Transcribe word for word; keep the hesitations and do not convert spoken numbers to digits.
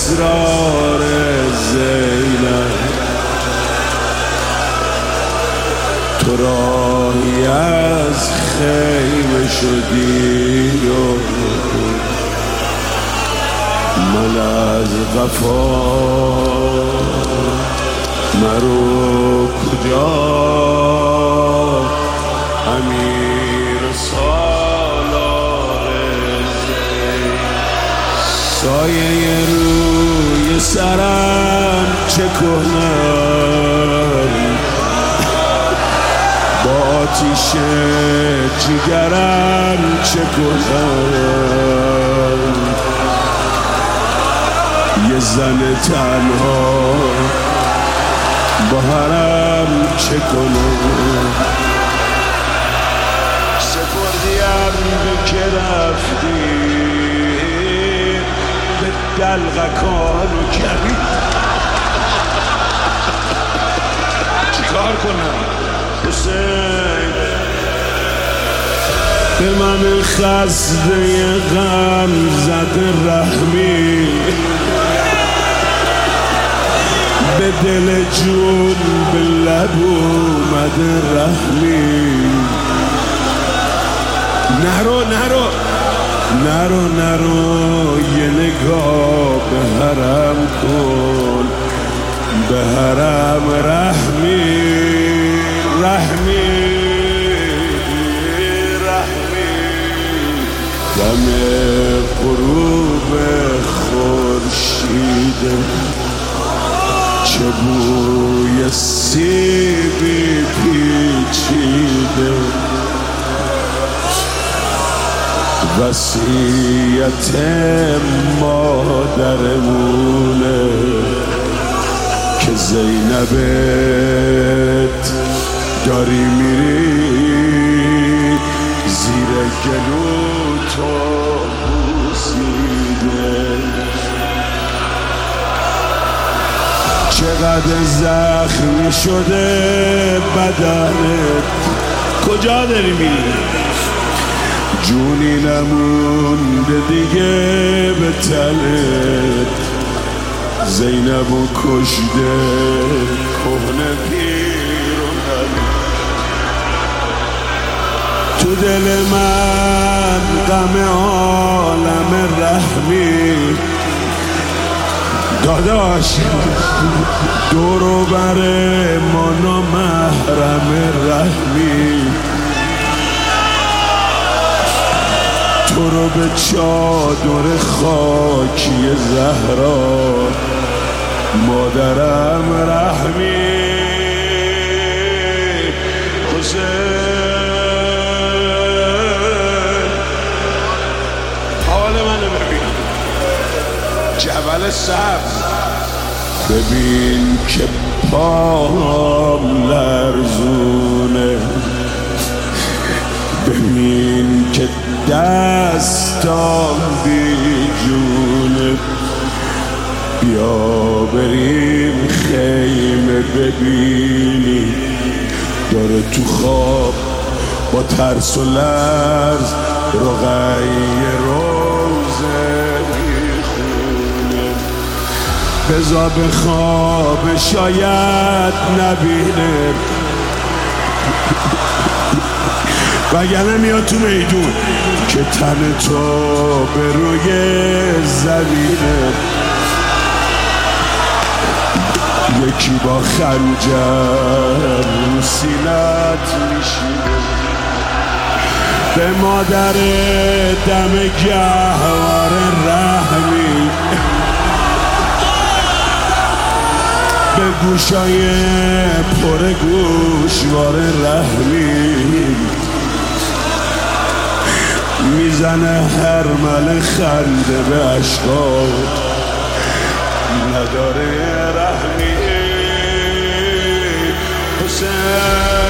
اسرار زینب تو راهی از خیمه شدی و من از وفا مرو کجا امیر سالار سایه روی سرم چه کنم با آتیش جگرم چه کنم یه زن تنها با حرم چه کنم سپردیم به که رفتی به دلغکان و کبی چیکار کنم حسین به من خسته غم زده رحمی به دل جون به لب اومده رحمی نرو نرو نرو نرو یه نگاه به حرم کن به حرم رحمی رحمی رحمی دم غروب خورشید چه بوی سیبی پیچیده وصیت مادرمونه که زینبت داری میری زیر گلو تو بوسیده چقدر زخمی شده بدنت کجا داری میری جونی نمونده دیگه به تنت زینبو کشته کهنه پیر و تو دل من غم عالم رحمی داداش دورو بر ما نامحرم رحمی تو رو به چادر خاکی زهرا مادرم رحمی حسین حال منو ببین جبل سبز ببین که پام لرزونه ببین که دستام بی جونه بیا بریم خیمه ببینی داره تو خواب با ترس و لرز رقیه روزه میخونه بذار به خواب شاید نبینه وگرنه میاد تو میدون که تن تو به روی زمینه یکی با خنجر رو سینت میشینه به مادر دم گهوار رحمی به گوشای پر گوشوار رحمی میزنه هر مل خنده به عشقا نداره رحمی حسین